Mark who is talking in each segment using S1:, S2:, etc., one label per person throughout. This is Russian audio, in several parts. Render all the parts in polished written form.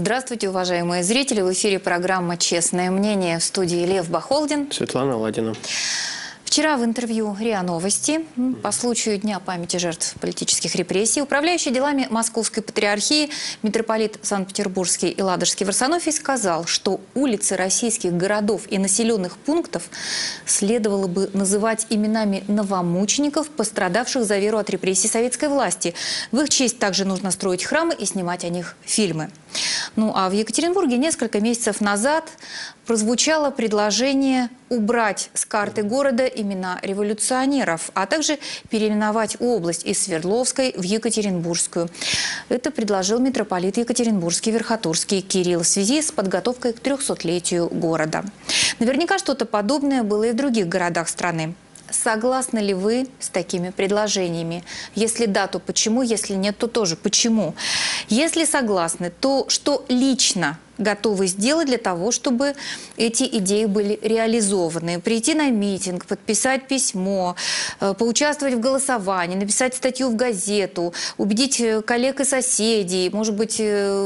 S1: Здравствуйте, уважаемые зрители. В эфире программа «Честное мнение», в студии Лев Бахолдин.
S2: Светлана Ладина.
S1: Вчера в интервью РИА Новости по случаю Дня памяти жертв политических репрессий управляющий делами Московской Патриархии митрополит Санкт-Петербургский и Ладожский Варсонофий сказал, что улицы российских городов и населенных пунктов следовало бы называть именами новомучеников, пострадавших за веру от репрессий советской власти. В их честь также нужно строить храмы и снимать о них фильмы. Ну а в Екатеринбурге несколько месяцев назад прозвучало предложение убрать с карты города имена революционеров, а также переименовать область из Свердловской в Екатеринбургскую. Это предложил митрополит Екатеринбургский Верхотурский Кирилл в связи с подготовкой к 300-летию города. Наверняка что-то подобное было и в других городах страны. Согласны ли вы с такими предложениями? Если да, то почему? Если нет, то тоже почему? Если согласны, то что лично готовы сделать для того, чтобы эти идеи были реализованы? Прийти на митинг, подписать письмо, поучаствовать в голосовании, написать статью в газету, убедить коллег и соседей, может быть,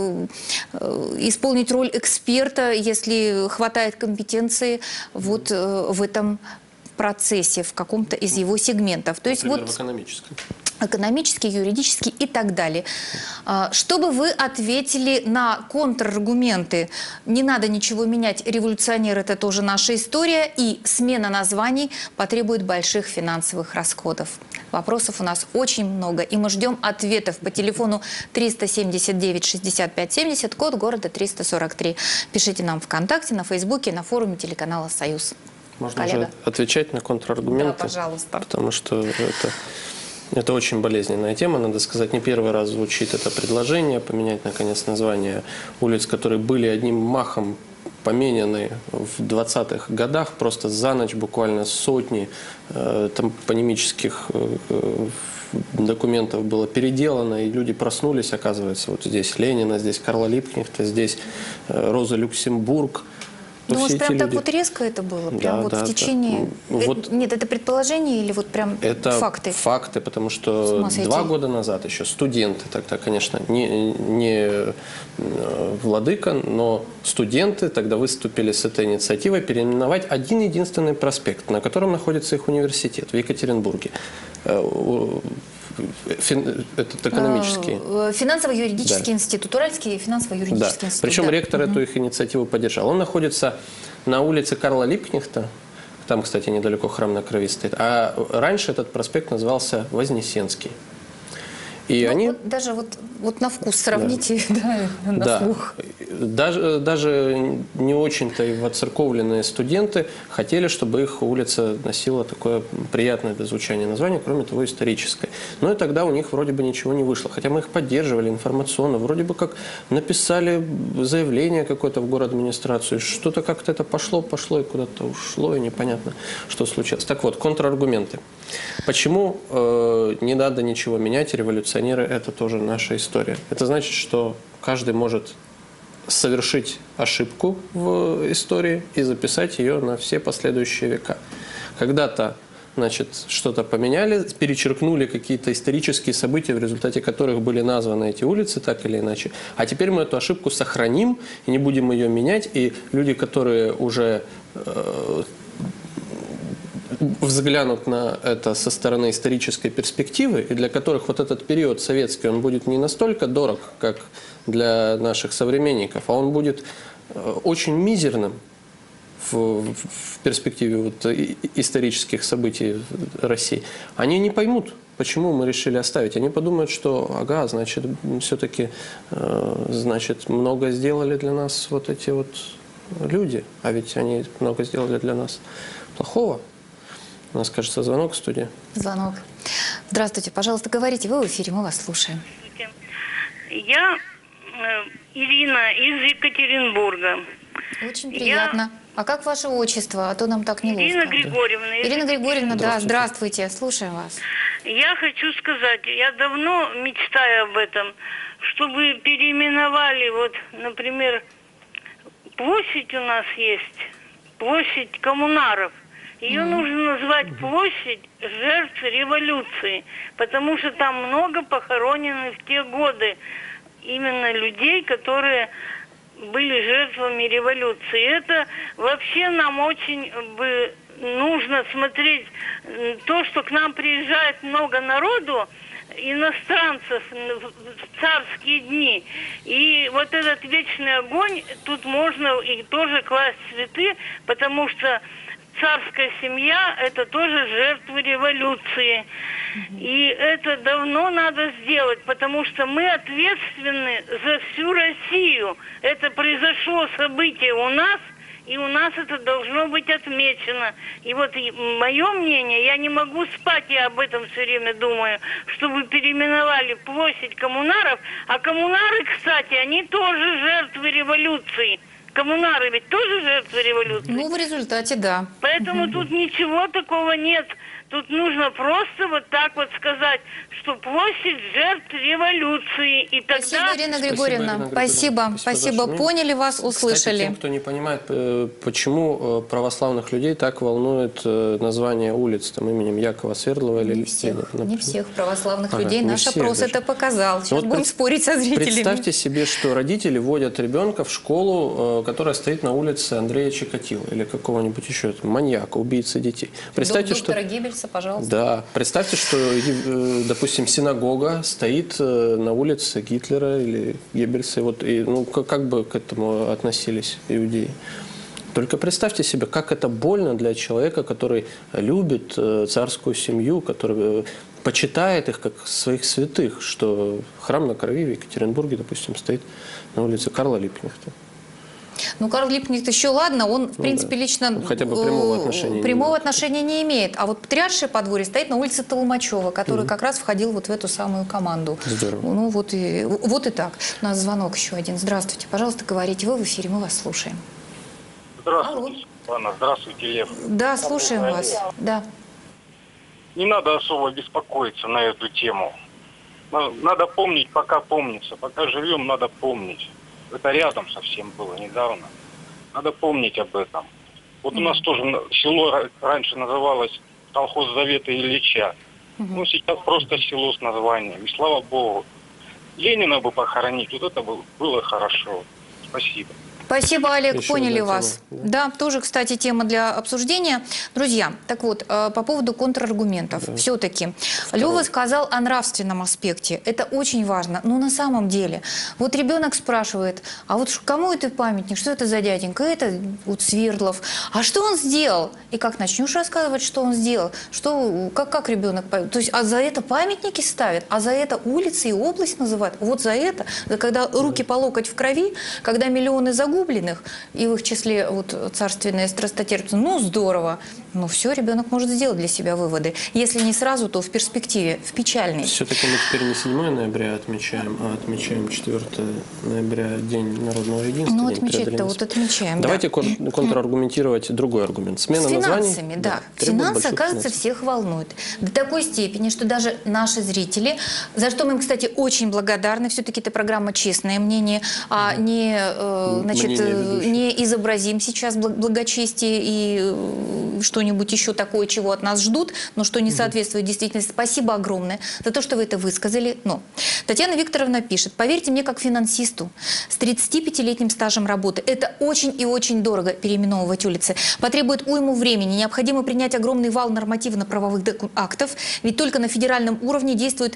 S1: исполнить роль эксперта, если хватает компетенции вот в этом процессе, в каком-то из его сегментов. То есть
S2: например,
S1: вот
S2: в экономическом.
S1: Экономический, юридический и так далее. Что бы вы ответили на контраргументы? Не надо ничего менять, революционер – это тоже наша история, и смена названий потребует больших финансовых расходов. Вопросов у нас очень много, и мы ждем ответов по телефону 379 65 70, код города 343. Пишите нам ВКонтакте, на Фейсбуке, на форуме телеканала «Союз».
S2: Можно уже отвечать на контраргументы?
S1: Да, пожалуйста.
S2: Потому что это очень болезненная тема. Надо сказать, не первый раз звучит это предложение поменять, наконец, название улиц, которые были одним махом поменены в 20-х годах, просто за ночь буквально сотни топонимических документов было переделано, и люди проснулись, оказывается, вот здесь Ленина, здесь Карла Липкнехта, здесь Роза Люксембург.
S1: Ну, вот прям так вот резко это было? Прям вот в течение... Нет, это предположение или вот прям факты?
S2: Это факты, потому что 2 года назад еще студенты, тогда, конечно, не владыка, но студенты тогда выступили с этой инициативой переименовать один единственный проспект, на котором находится их университет в Екатеринбурге. Этот экономический.
S1: Финансово-юридический институт, Уральский финансово-юридический институт.
S2: Причем ректор эту их инициативу поддержал. Он находится на улице Карла Липкнехта, там, кстати, недалеко храм на Крови стоит, а раньше этот проспект назывался Вознесенский. И они...
S1: вот даже вот на вкус сравните, да, на слух.
S2: Даже не очень-то и воцерковленные студенты хотели, чтобы их улица носила такое приятное для звучания название, кроме того, историческое. Но и тогда у них вроде бы ничего не вышло. Хотя мы их поддерживали информационно, вроде бы как написали заявление какое-то в город-администрацию, что-то как-то это пошло и куда-то ушло, и непонятно, что случилось. Так вот, контраргументы. Почему не надо ничего менять, революционеры – это тоже наша история. Это значит, что каждый может совершить ошибку в истории и записать ее на все последующие века. Когда-то, значит, что-то поменяли, перечеркнули какие-то исторические события, в результате которых были названы эти улицы, так или иначе. А теперь мы эту ошибку сохраним и не будем ее менять, и люди, которые уже взглянут на это со стороны исторической перспективы, и для которых вот этот период советский, он будет не настолько дорог, как для наших современников, а он будет очень мизерным в перспективе вот исторических событий России. Они не поймут, почему мы решили оставить. Они подумают, что, ага, значит, все-таки, значит, много сделали для нас вот эти вот люди, а ведь они много сделали для нас плохого. У нас, кажется, звонок в студии.
S1: Звонок. Здравствуйте, пожалуйста, говорите, вы в эфире, мы вас слушаем.
S3: Я Ирина из Екатеринбурга.
S1: Очень приятно. А как ваше отчество? А то нам так неловко.
S3: Ирина Григорьевна.
S1: Ирина Григорьевна, да, здравствуйте, слушаем вас.
S3: Я хочу сказать, я давно мечтаю об этом, чтобы переименовали, вот, например, площадь у нас есть, площадь коммунаров. Ее нужно назвать площадь жертв революции, потому что там много похоронено в те годы именно людей, которые были жертвами революции. Это вообще нам очень бы нужно смотреть то, что к нам приезжает много народу, иностранцев в царские дни. И вот этот вечный огонь, тут можно и тоже класть цветы, потому что царская семья – это тоже жертвы революции. И это давно надо сделать, потому что мы ответственны за всю Россию. Это произошло событие у нас, и у нас это должно быть отмечено. И вот мое мнение, я не могу спать, я об этом все время думаю, чтобы переименовали площадь коммунаров. А коммунары, кстати, они тоже жертвы революции. Коммунары ведь тоже жертвы революции.
S1: Ну, в результате, да.
S3: Поэтому тут ничего такого нет. Тут нужно просто вот так вот сказать, что площадь жертв революции. И тогда...
S1: Спасибо, Ирина Григорьевна. Спасибо. Поняли вас, услышали.
S2: Кстати, тем, кто не понимает, почему православных людей так волнует название улиц там, именем Якова Свердлова или Ленина.
S1: Не всех православных людей.
S2: Наш
S1: опрос
S2: даже.
S1: это показал. Сейчас
S2: вот
S1: будем спорить со зрителями.
S2: Представьте себе, что родители водят ребенка в школу, которая стоит на улице Андрея Чикатило или какого-нибудь еще маньяка, убийцы детей. Представьте, что...
S1: Геббельса, пожалуйста.
S2: Да. Представьте, что, допустим, синагога стоит на улице Гитлера или Геббельса. Вот, и, ну, как бы к этому относились иудеи? Только представьте себе, как это больно для человека, который любит царскую семью, который почитает их как своих святых, что храм на крови в Екатеринбурге, допустим, стоит на улице Карла Липкнехта.
S1: Ну, Карл Липкнехт еще ладно, он, в принципе, лично
S2: хотя бы прямого отношения
S1: не имеет. А вот Патриаршее подворье стоит на улице Толмачева, который как раз входил вот в эту самую команду.
S2: Здорово.
S1: Ну, вот и так. У нас звонок еще один. Здравствуйте. Пожалуйста, говорите. Вы в эфире, мы вас слушаем.
S4: Здравствуйте, Анна. Здравствуйте, Лев.
S1: Да, слушаем вас. Да.
S4: Не надо особо беспокоиться на эту тему. Надо помнить, пока помнится. Пока живем, надо помнить. Это рядом совсем было, недавно. Надо помнить об этом. Вот у нас тоже село раньше называлось колхоз Завета Ильича. Ну, сейчас просто село с названием. И слава Богу. Ленина бы похоронить, вот это было хорошо. Спасибо.
S1: Спасибо, Олег,
S2: Еще
S1: поняли
S2: одна
S1: вас.
S2: тема,
S1: Да, тоже, кстати, тема для обсуждения. Друзья, так вот, по поводу контраргументов. Да. Все-таки Лёва сказал о нравственном аспекте. Это очень важно. Но на самом деле, вот ребенок спрашивает, а вот кому это памятник, что это за дяденька? Это вот Свердлов. А что он сделал? И как начнешь рассказывать, что он сделал? Как ребенок... То есть, а за это памятники ставят? А за это улицы и область называют? Вот за это? Когда руки по локоть в крови, когда миллионы загубленных, и в их числе вот царственные страстотерпцы, ну здорово, ну все, ребенок может сделать для себя выводы. Если не сразу, то в перспективе, в печальной.
S2: Все-таки мы теперь не 7 ноября отмечаем, а отмечаем 4 ноября, День народного единства.
S1: Ну отмечать-то вот отмечаем.
S2: Давайте контраргументировать другой аргумент. Смена
S1: названий. С
S2: финансами,
S1: да. Финансы, оказывается, всех волнуют. До такой степени, что даже наши зрители, за что мы им, кстати, очень благодарны, все-таки эта программа «Честное мнение», а не, не изобразим сейчас благочестие и что-нибудь еще такое, чего от нас ждут, но что не соответствует действительности. Спасибо огромное за то, что вы это высказали. Но Татьяна Викторовна пишет: поверьте мне, как финансисту с 35-летним стажем работы, это очень и очень дорого переименовывать улицы. Потребует уйму времени, необходимо принять огромный вал нормативно-правовых актов, ведь только на федеральном уровне действует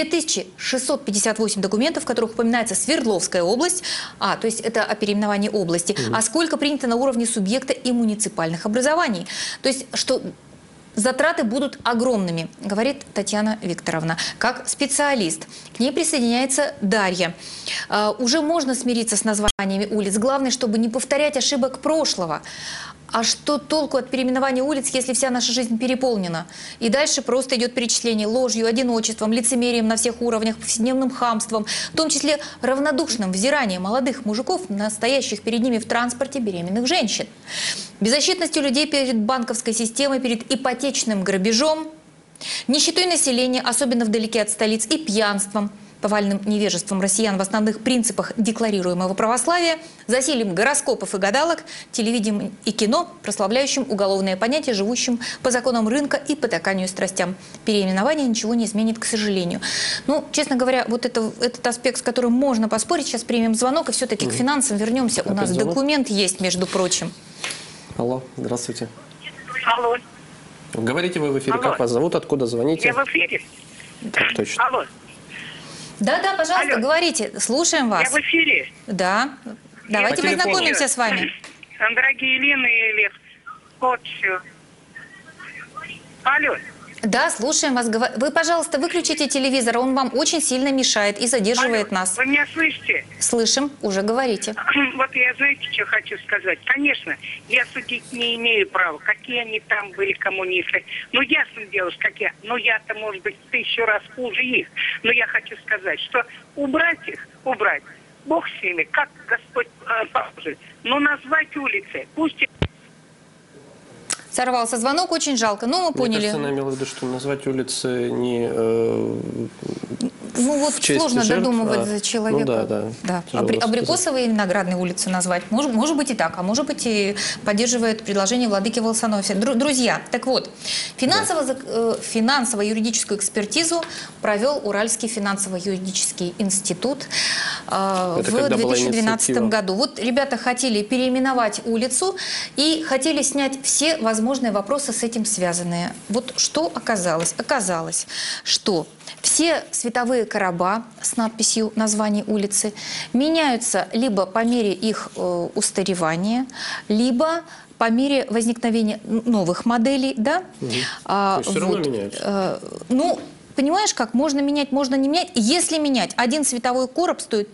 S1: 2658 документов, в которых упоминается Свердловская область, то есть это о переименовании области, а сколько принято на уровне субъекта и муниципальных образований. То есть, что затраты будут огромными, говорит Татьяна Викторовна, как специалист. К ней присоединяется Дарья. Уже можно смириться с названиями улиц. Главное, чтобы не повторять ошибок прошлого. А что толку от переименования улиц, если вся наша жизнь переполнена? И дальше просто идет перечисление ложью, одиночеством, лицемерием на всех уровнях, повседневным хамством, в том числе равнодушным взиранием молодых мужиков, настоящих перед ними в транспорте беременных женщин. Беззащитностью людей перед банковской системой, перед ипотечным грабежом, нищетой населения, особенно вдалеке от столиц, и пьянством. повальным невежеством россиян в основных принципах декларируемого православия, засилием гороскопов и гадалок, телевидением и кино, прославляющим уголовные понятия, живущим по законам рынка и потаканию страстям. Переименование ничего не изменит, к сожалению. Ну, честно говоря, вот этот аспект, с которым можно поспорить, сейчас примем звонок и все-таки к финансам вернемся. У нас документ есть, между прочим.
S2: Алло, здравствуйте.
S3: Алло.
S2: Говорите вы в эфире,
S3: Алло.
S2: как вас зовут, откуда звоните?
S3: Я в эфире.
S2: Так точно.
S3: Алло.
S1: Да-да, пожалуйста,
S3: Алло.
S1: говорите, слушаем вас.
S3: Я в эфире.
S1: Да, давайте
S2: По телефону.
S1: познакомимся с вами.
S3: Дорогие Елена и Лев. Вот все. Алло.
S1: Да, слушаем вас. Вы, пожалуйста, выключите телевизор, он вам очень сильно мешает и задерживает
S3: Алло.
S1: нас.
S3: Вы меня слышите?
S1: Слышим, уже говорите.
S3: Вот я, знаете, что хочу сказать? Конечно, я судить не имею права, какие они там были коммунисты. Ну, ясно дело, какие. Но я-то, может быть, 1000 раз хуже их. Но я хочу сказать, что убрать их, убрать, Бог с ними, как Господь поможет. Но назвать улицы, пусть...
S1: Сорвался звонок, очень жалко, но мы
S2: Мне
S1: поняли.
S2: кажется, она имела в виду, что назвать улицы не
S1: Ну вот
S2: в честь
S1: сложно
S2: жертв,
S1: додумывать
S2: а-
S1: за человека.
S2: Ну да.
S1: Да.
S2: Тяжело
S1: Абрикосовые и Виноградные улицы назвать. Может быть и так, а может быть и поддерживает предложение владыки Волосонофия. Друзья, так вот, финансово-юридическую экспертизу провел Уральский финансово-юридический институт в
S2: когда была
S1: 2012
S2: инициатива?
S1: году. Вот ребята хотели переименовать улицу и хотели снять все возможные вопросы с этим связанные. Вот что оказалось? Оказалось, что все световые короба с надписью названия улицы меняются либо по мере их устаревания, либо по мере возникновения новых моделей, да?
S2: То есть все равно меняются?
S1: Ну, понимаешь, как можно менять, можно не менять. Если менять, один световой короб стоит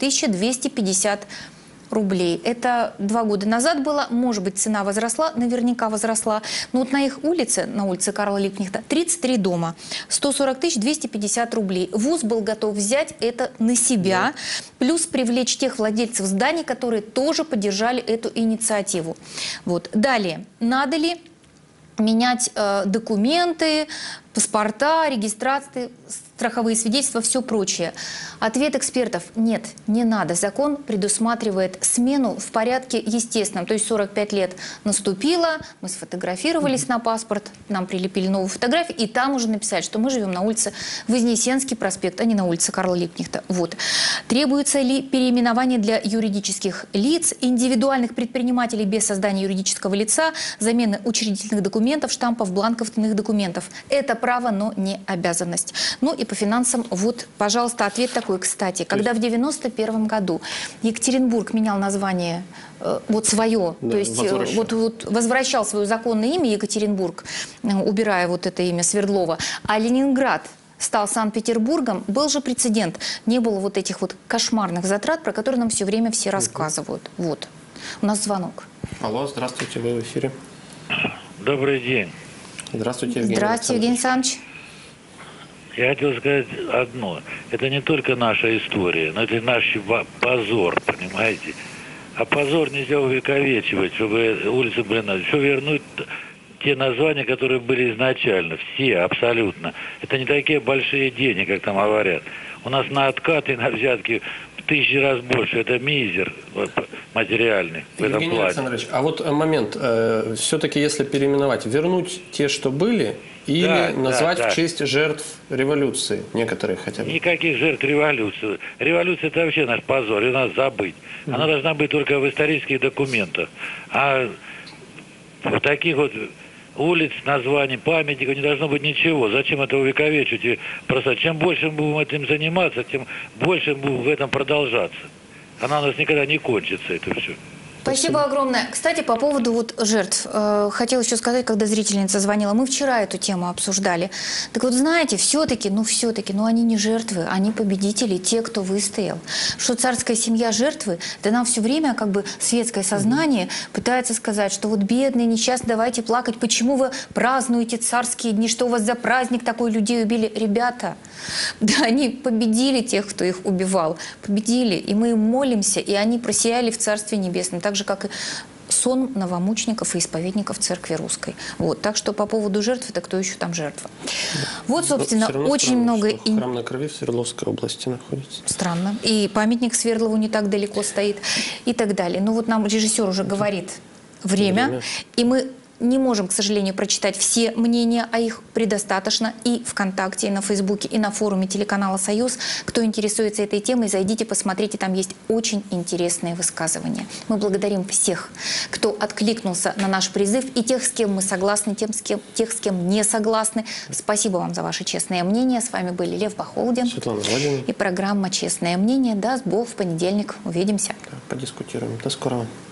S1: 4250 рублей. Это 2 года назад было. Может быть, цена возросла, наверняка возросла. Но вот на их улице, на улице Карла Липкнехта, 33 дома, 140 250 рублей. ВУЗ был готов взять это на себя, плюс привлечь тех владельцев зданий, которые тоже поддержали эту инициативу. Вот. Далее, надо ли менять документы, паспорта, регистрации, страховые свидетельства, все прочее. Ответ экспертов – нет, не надо. Закон предусматривает смену в порядке естественном. То есть 45 лет наступило, мы сфотографировались на паспорт, нам прилепили новую фотографию, и там уже написали, что мы живем на улице Вознесенский проспект, а не на улице Карла Липкнехта. Вот. Требуется ли переименование для юридических лиц, индивидуальных предпринимателей без создания юридического лица, замены учредительных документов, штампов, бланков, иных документов? Это право, но не обязанность. Ну и по финансам, вот, пожалуйста, ответ такой, кстати. Когда в 91 году Екатеринбург менял название, вот свое,
S2: Да,
S1: то есть
S2: возвращал.
S1: возвращал свое законное имя Екатеринбург, убирая вот это имя Свердлова, а Ленинград стал Санкт-Петербургом, был же прецедент. Не было вот этих вот кошмарных затрат, про которые нам все время все рассказывают. Вот. У нас звонок.
S2: Алло, здравствуйте, вы в эфире.
S5: Добрый день.
S2: Здравствуйте, Евгений
S1: Здравствуйте, Евгений Александрович.
S5: Я хотел сказать одно. Это не только наша история, но это наш позор, понимаете? А позор нельзя увековечивать, чтобы улицы были... Все вернуть те названия, которые были изначально. Все, абсолютно. Это не такие большие деньги, как там говорят. У нас на откаты, на взятки в 1000 раз больше. Это мизер материальный в этом
S2: Евгений
S5: плане.
S2: Александрович, а вот момент. Все-таки, если переименовать, вернуть те, что были, или
S5: Да,
S2: назвать
S5: да.
S2: в честь жертв революции, некоторые хотя бы?
S5: Никаких жертв революции. Революция – это вообще наш позор, ее надо забыть. Она должна быть только в исторических документах. А в таких вот улиц, названий, памятников не должно быть ничего. Зачем это увековечивать? И просто чем больше мы будем этим заниматься, тем больше мы будем в этом продолжаться. Она у нас никогда не кончится, это все.
S1: Спасибо огромное. Кстати, по поводу вот жертв. Хотела еще сказать, когда зрительница звонила, мы вчера эту тему обсуждали. Так вот, знаете, все-таки, они не жертвы, они победители, те, кто выстоял. Что царская семья жертвы, да нам все время как бы светское сознание пытается сказать, что вот бедные, несчастные, давайте плакать, почему вы празднуете царские дни, что у вас за праздник такой, людей убили. Ребята, да они победили тех, кто их убивал, победили, и мы им молимся, и они просияли в Царстве Небесном. Так же, как и сон новомучеников и исповедников Церкви Русской. Вот. Так что по поводу жертв, это кто еще там жертва. Вот, собственно,
S2: Всё равно
S1: очень
S2: странно,
S1: много...
S2: что храм на крови в Свердловской области находится.
S1: Странно. И памятник Свердлову не так далеко стоит и так далее. Ну вот нам режиссер уже говорит время, и мы не можем, к сожалению, прочитать все мнения, а их предостаточно и ВКонтакте, и на Фейсбуке, и на форуме телеканала «Союз». Кто интересуется этой темой, зайдите, посмотрите, там есть очень интересные высказывания. Мы благодарим всех, кто откликнулся на наш призыв, и тех, с кем мы согласны, тех, с кем не согласны. Спасибо вам за ваше честное мнение. С вами были Лев Бахолдин
S2: Светлана Владимировна.
S1: и программа «Честное мнение». Даст Бог, в понедельник увидимся.
S2: Да, подискутируем. До скорого.